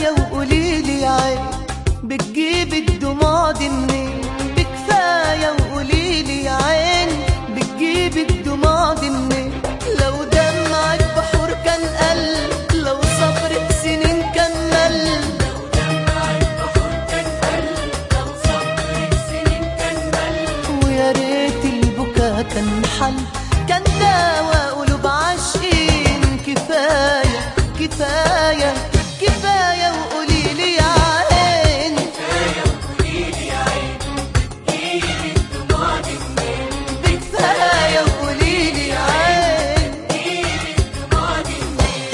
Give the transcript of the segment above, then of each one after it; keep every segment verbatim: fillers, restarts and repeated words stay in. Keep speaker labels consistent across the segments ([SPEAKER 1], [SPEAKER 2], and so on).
[SPEAKER 1] بكفاية وقوليلي يا عين بتجيبي الدموع دي منين؟ بكفاية وقوليلي يا عين بتجيبي الدموع دي منين؟ لو دمعك بحور كان قل، لو صبرك سنين كان مل،
[SPEAKER 2] لو دمعك بحور كان قل، لو صبرك سنين كان مل.
[SPEAKER 1] ويا ريت البكا كان حل، كان دوا قلوب عاشقين. كفاية كفاية كفاية وقوليلي يا عين،
[SPEAKER 2] كفاية وقوليلي يا عين بتجيبي الدموع دي منين؟
[SPEAKER 1] بكفاية وقوليلي يا عين.
[SPEAKER 2] بتجيبي الدموع دي منين؟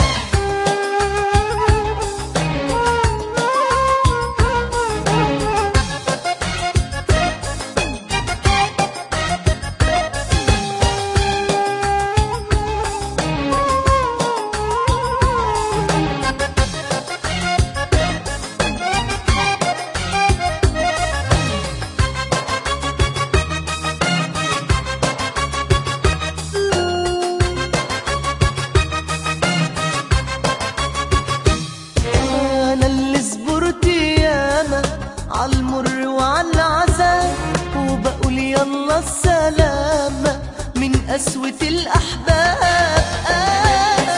[SPEAKER 1] أنا اللي صبرت ياما عالمر وعالعذاب، وبقول يلا السلامة من قسوة الأحباب. أنا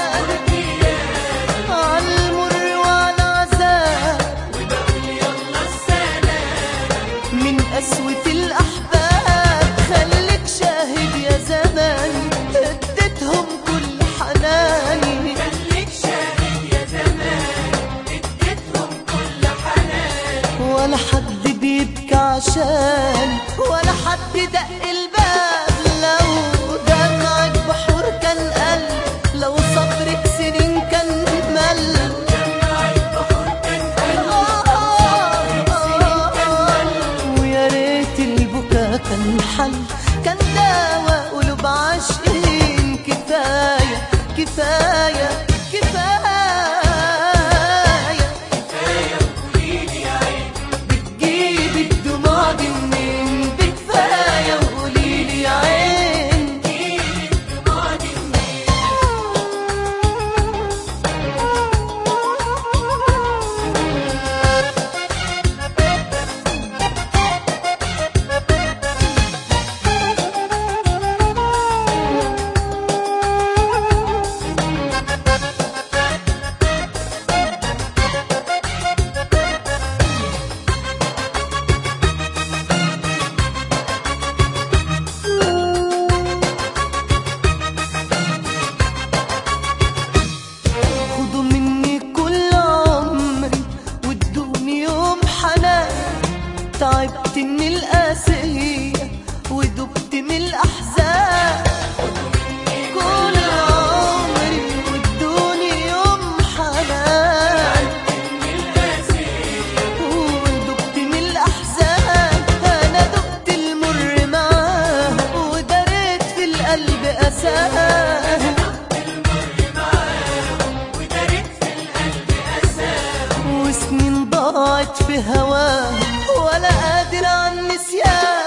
[SPEAKER 1] عالمر وعالعذاب،
[SPEAKER 2] وبقول يلا السلامة
[SPEAKER 1] من قسوة الأحباب. خليك شاهد يا زماني اديتهم كل حناني،
[SPEAKER 2] خليك شاهد يا زمان اديتهم كل حنان.
[SPEAKER 1] ولا حد بيبكي عشان، ولا حد دق الباب. لو دمعك بحور كان قل، لو صبرك سنين كان مل،
[SPEAKER 2] دمعك بحور كان قل، صبرك سنين كان مل.
[SPEAKER 1] ويا ريت البكا كان حل، كان دوا قلوب عاشقين. كفاية كفاية كفاية
[SPEAKER 2] كفاية وقوليلي يا عين
[SPEAKER 1] بتجيبي الدموع دي منين؟ بكفاية وقوليلي يا عين.
[SPEAKER 2] بتجيبي الدموع دي منين؟
[SPEAKER 1] خدوا مني كل عمري وادوني يوم حنان، تعبت من القاسية ودبت من الأحزان. كل عمري وادوني يوم حنان، ودبت من الأحزان. أنا دقت المر معاه ودريت في القلب أساه،
[SPEAKER 2] ودارت في القلب أساه.
[SPEAKER 1] وسنين ضاعت في هواه ولا قادر عن نسيان.